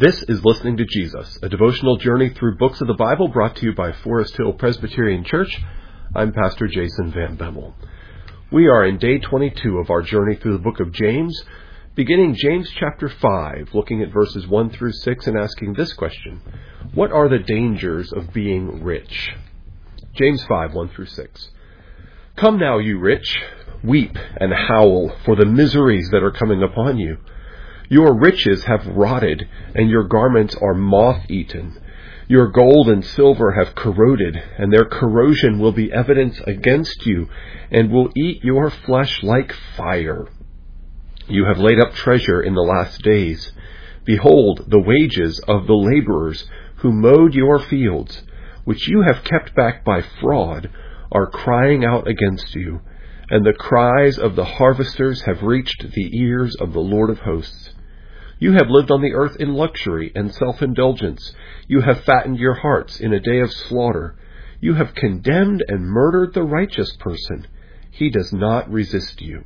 This is Listening to Jesus, a devotional journey through books of the Bible brought to you by Forest Hill Presbyterian Church. I'm Pastor Jason Van Bemmel. We are in day 22 of our journey through the book of James, beginning James chapter 5, looking at verses 1 through 6 and asking this question: what are the dangers of being rich? James 5, 1 through 6. Come now, you rich, weep and howl for the miseries that are coming upon you. Your riches have rotted, and your garments are moth-eaten. Your gold and silver have corroded, and their corrosion will be evidence against you, and will eat your flesh like fire. You have laid up treasure in the last days. Behold, the wages of the laborers who mowed your fields, which you have kept back by fraud, are crying out against you, and the cries of the harvesters have reached the ears of the Lord of hosts. You have lived on the earth in luxury and self-indulgence. You have fattened your hearts in a day of slaughter. You have condemned and murdered the righteous person. He does not resist you.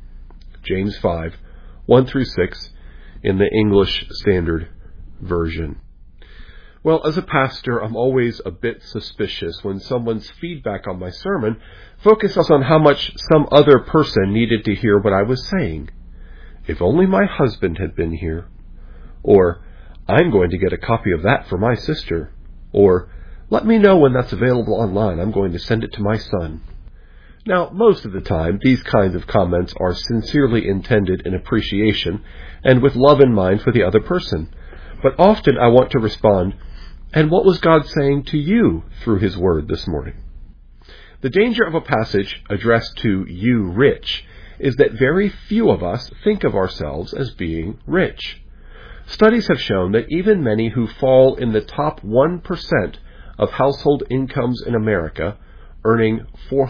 James 5, 1 through 6, in the English Standard Version. Well, as a pastor, I'm always a bit suspicious when someone's feedback on my sermon focuses on how much some other person needed to hear what I was saying. If only my husband had been here. Or, I'm going to get a copy of that for my sister. Or, let me know when that's available online. I'm going to send it to my son. Now, most of the time, these kinds of comments are sincerely intended in appreciation and with love in mind for the other person. But often I want to respond, and what was God saying to you through His Word this morning? The danger of a passage addressed to you rich is that very few of us think of ourselves as being rich. Studies have shown that even many who fall in the top 1% of household incomes in America, earning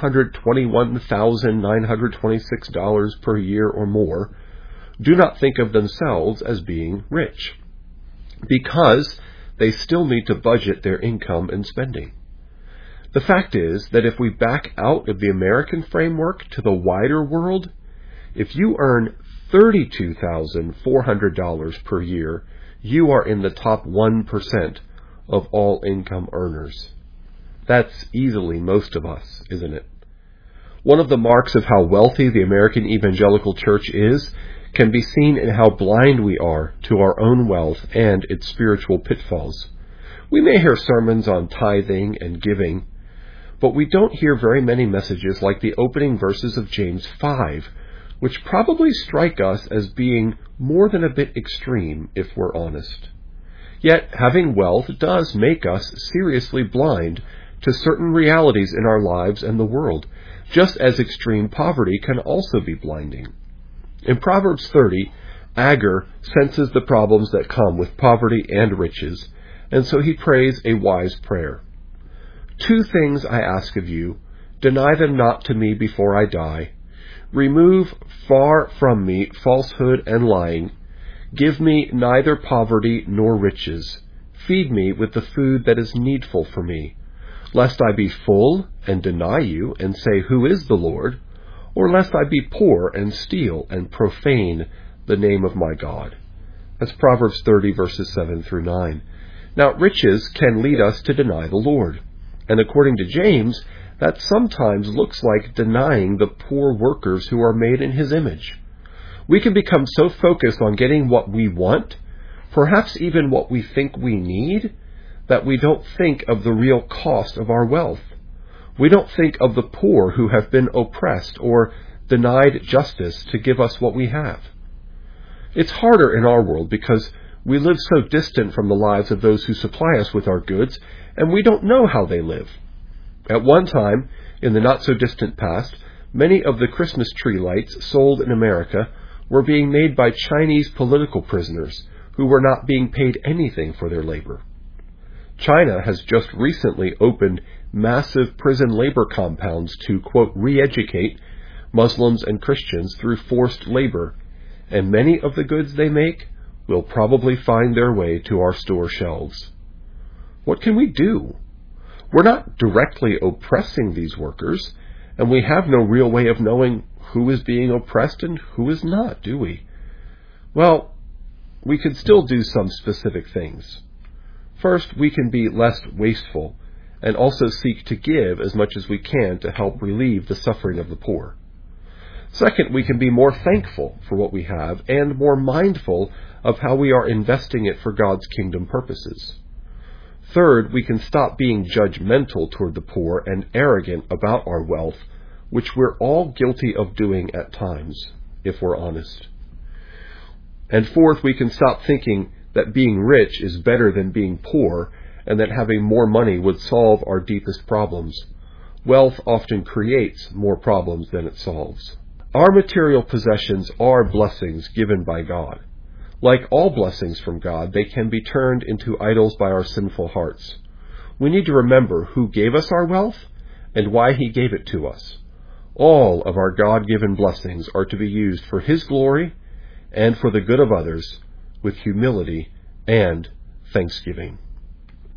$421,926 per year or more, do not think of themselves as being rich, because they still need to budget their income and spending. The fact is that if we back out of the American framework to the wider world, if you earn $32,400 per year, you are in the top 1% of all income earners. That's easily most of us, isn't it? One of the marks of how wealthy the American evangelical church is can be seen in how blind we are to our own wealth and its spiritual pitfalls. We may hear sermons on tithing and giving, but we don't hear very many messages like the opening verses of James 5, which probably strike us as being more than a bit extreme if we're honest. Yet, having wealth does make us seriously blind to certain realities in our lives and the world, just as extreme poverty can also be blinding. In Proverbs 30, Agur senses the problems that come with poverty and riches, and so he prays a wise prayer. 2 things I ask of you, deny them not to me before I die. Remove far from me falsehood and lying. Give me neither poverty nor riches. Feed me with the food that is needful for me, lest I be full and deny you and say, who is the Lord? Or lest I be poor and steal and profane the name of my God. That's Proverbs 30, verses 7 through 9. Now, riches can lead us to deny the Lord. And according to James, that sometimes looks like denying the poor workers who are made in His image. We can become so focused on getting what we want, perhaps even what we think we need, that we don't think of the real cost of our wealth. We don't think of the poor who have been oppressed or denied justice to give us what we have. It's harder in our world because we live so distant from the lives of those who supply us with our goods, and we don't know how they live. At one time, in the not-so-distant past, many of the Christmas tree lights sold in America were being made by Chinese political prisoners who were not being paid anything for their labor. China has just recently opened massive prison labor compounds to, quote, re-educate Muslims and Christians through forced labor, and many of the goods they make will probably find their way to our store shelves. What can we do? We're not directly oppressing these workers, and we have no real way of knowing who is being oppressed and who is not, do we? Well, we can still do some specific things. First, we can be less wasteful and also seek to give as much as we can to help relieve the suffering of the poor. Second, we can be more thankful for what we have and more mindful of how we are investing it for God's kingdom purposes. Third, we can stop being judgmental toward the poor and arrogant about our wealth, which we're all guilty of doing at times, if we're honest. And fourth, we can stop thinking that being rich is better than being poor and that having more money would solve our deepest problems. Wealth often creates more problems than it solves. Our material possessions are blessings given by God. Like all blessings from God, they can be turned into idols by our sinful hearts. We need to remember who gave us our wealth and why He gave it to us. All of our God-given blessings are to be used for His glory and for the good of others with humility and thanksgiving.